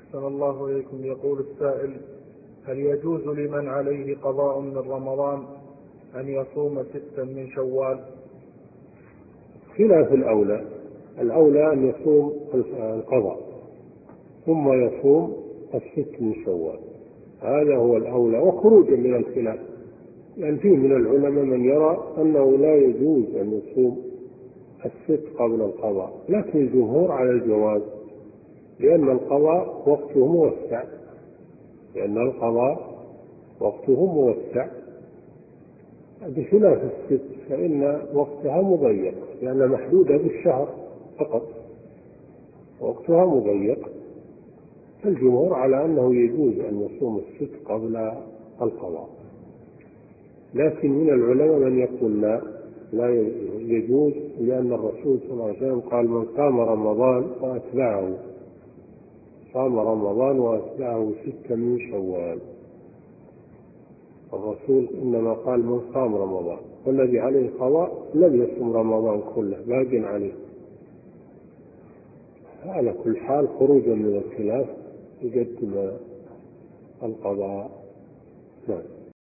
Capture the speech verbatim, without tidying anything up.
أحسن الله إليكم. يقول السائل: هل يجوز لمن عليه قضاء من رمضان أن يصوم ستا من شوال؟ خلاف الأولى. الأولى أن يصوم القضاء ثم يصوم الست من شوال، هذا هو الأولى وخروجا من الخلاف، لأن فيه من العلماء من يرى أنه لا يجوز أن يصوم الست قبل القضاء، لكن الجمهور على الجواز، لأن القضاء وقته موسع لأن القضاء وقته موسع بخلاف الست فإن وقتها مضيق، لأنها محدودة بالشهر فقط، وقتها مضيق. الجمهور على أنه يجوز أن يصوم الست قبل القضاء، لكن من العلماء من يقول لا لا يجوز، لأن الرسول صلى الله عليه وسلم قال: من صام رمضان وأتبعه صام رمضان وأتبعه ستا من شوال. الرسول إنما قال: من صام رمضان، والذي عليه قضاء لم يصم رمضان كله، باق عليه. على كل حال خروجا من الخلاف يقدم القضاء. نعم.